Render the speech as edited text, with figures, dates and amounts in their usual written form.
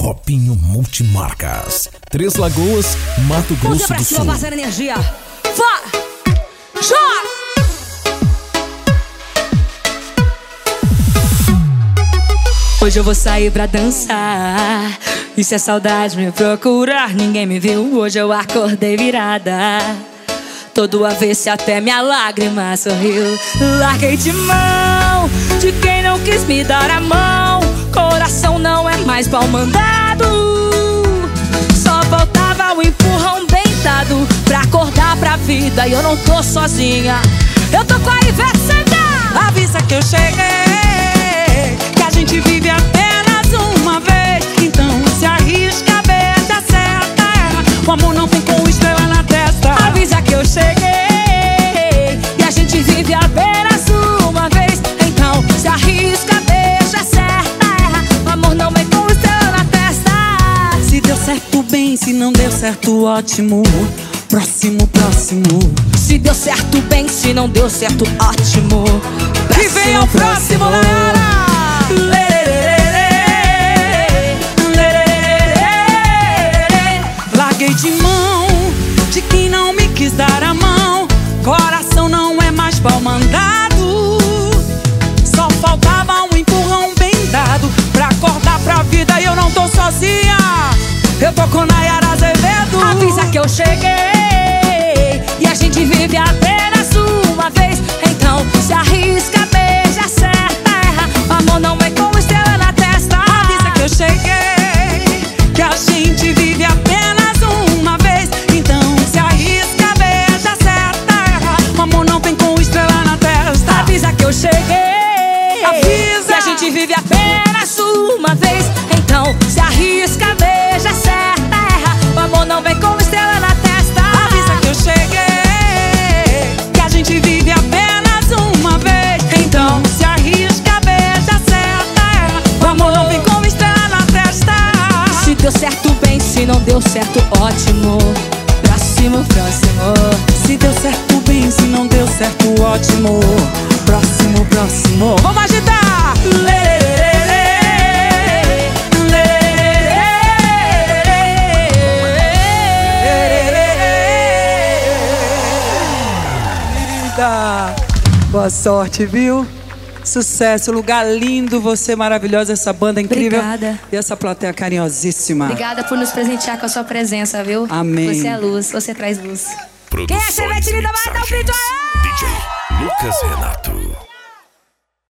Robinho Multimarcas, Três Lagoas, Mato Grosso do Sul. Parceiro Energia. Vai! Chora! Hoje eu vou sair pra dançar. E se a saudade me procurar, ninguém me viu. Hoje eu acordei virada, todo avesso até minha lágrima sorriu. Larguei de mão de quem não quis me dar a mão. Coração não é mais pau mandado. Só faltava o empurrão bem dado pra acordar pra vida. E eu não tô sozinha, eu tô com a Ivete Sangalo. Avisa que eu cheguei, que a gente vive apenas uma vez. Então se arrisca, beija, acerta. O amor não tem com estrela na testa. Avisa que eu cheguei, e a gente vive apenas uma vez. Então se arrisca, beija, acerta, erra. O amor não vem com estrela na testa. Se deu certo, bem, se não deu certo, ótimo. Próximo, próximo. Se deu certo, bem, se não deu certo, ótimo. Que vem ao próximo, galera! Larguei de mão de quem não me quis dar a mão. Coração não é mais pau mandado. Só faltava um empurrão bem dado pra acordar pra vida. E eu não tô sozinha, eu tô com Nayara Azevedo. Avisa que eu cheguei, e a gente vive apenas uma vez. Então se arrisca, beija, acerta, erra. O amor não vem com estrela na testa. Avisa que eu cheguei, que a gente vive apenas uma vez. Então se arrisca, beija, acerta, erra. O amor não vem com estrela na testa. Avisa que eu cheguei, avisa, que a gente vive apenas uma vez. Então se arrisca, beija, acerta, erra. O amor não vem com estrela na testa. Avisa que eu cheguei, que a gente vive apenas uma vez. Então se arrisca, beija, acerta, erra. O amor não vem com estrela na testa. Se deu certo, bem, se não deu certo, ótimo. Próximo, próximo. Se deu certo, bem, se não deu certo, ótimo. Próximo, próximo. Vamos agitar! Boa sorte, viu? Sucesso, lugar lindo, você maravilhosa, essa banda incrível. Obrigada. E essa plateia carinhosíssima. Obrigada por nos presentear com a sua presença, viu? Amém. Você é luz, você traz luz. Produções Quem é essa Ivete linda? Vai dar um grito aí! DJ Lucas Renato.